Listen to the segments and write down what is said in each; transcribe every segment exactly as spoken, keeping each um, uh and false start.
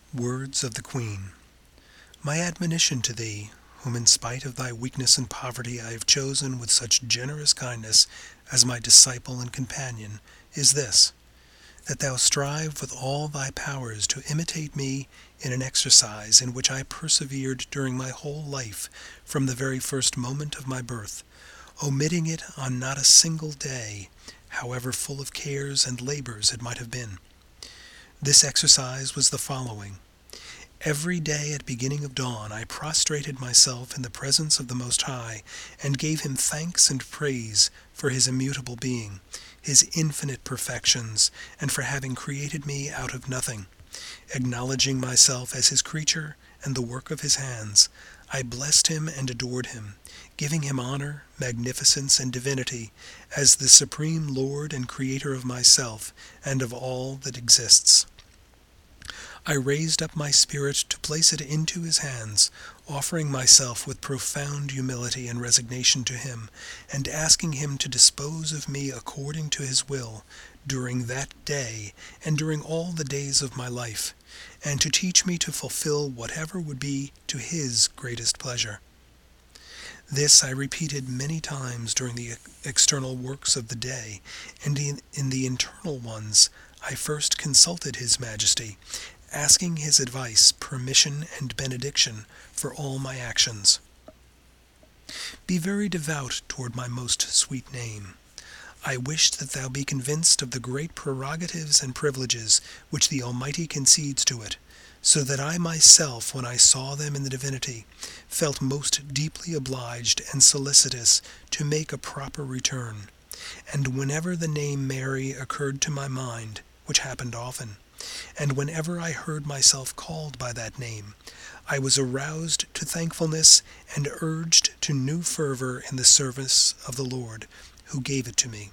Words of the Queen. My admonition to thee, whom in spite of thy weakness and poverty I have chosen with such generous kindness as my disciple and companion, is this, that thou strive with all thy powers to imitate me in an exercise in which I persevered during my whole life from the very first moment of my birth, omitting it on not a single day, however full of cares and labors it might have been. This exercise was the following. Every day at beginning of dawn I prostrated myself in the presence of the Most High, and gave him thanks and praise for his immutable being, his infinite perfections, and for having created me out of nothing. Acknowledging myself as his creature and the work of his hands, I blessed him and adored him, giving him honor, magnificence, and divinity as the supreme Lord and Creator of myself and of all that exists. I raised up my spirit to place it into his hands, offering myself with profound humility and resignation to him, and asking him to dispose of me according to his will during that day and during all the days of my life, and to teach me to fulfill whatever would be to his greatest pleasure. This I repeated many times during the external works of the day, and in, in the internal ones I first consulted his majesty, asking his advice, permission, and benediction for all my actions. Be very devout toward my most sweet name. I wish that thou be convinced of the great prerogatives and privileges which the Almighty concedes to it, so that I myself, when I saw them in the divinity, felt most deeply obliged and solicitous to make a proper return. And whenever the name Mary occurred to my mind, which happened often, and whenever I heard myself called by that name, I was aroused to thankfulness and urged to new fervor in the service of the Lord, who gave it to me.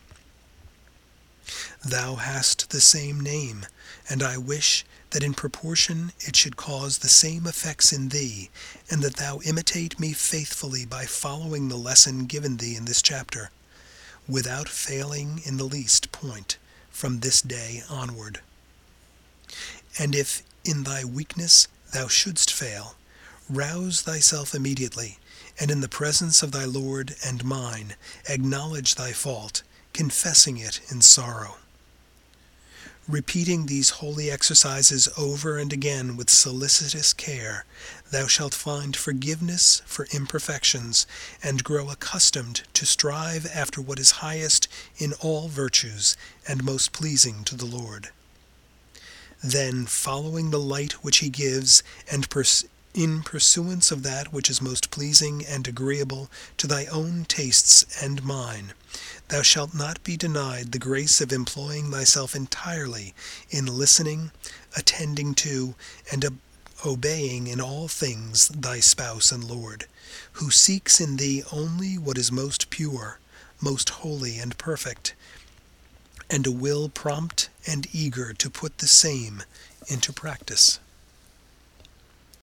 Thou hast the same name, and I wish that in proportion it should cause the same effects in thee, and that thou imitate me faithfully by following the lesson given thee in this chapter, without failing in the least point from this day onward. And if in thy weakness thou shouldst fail, rouse thyself immediately, and in the presence of thy Lord and mine acknowledge thy fault, confessing it in sorrow. Repeating these holy exercises over and again with solicitous care, thou shalt find forgiveness for imperfections, and grow accustomed to strive after what is highest in all virtues and most pleasing to the Lord. Then, following the light which he gives, and pers- in pursuance of that which is most pleasing and agreeable to thy own tastes and mine, thou shalt not be denied the grace of employing thyself entirely in listening, attending to, and ob- obeying in all things thy spouse and Lord, who seeks in thee only what is most pure, most holy and perfect, and a will prompt and eager to put the same into practice.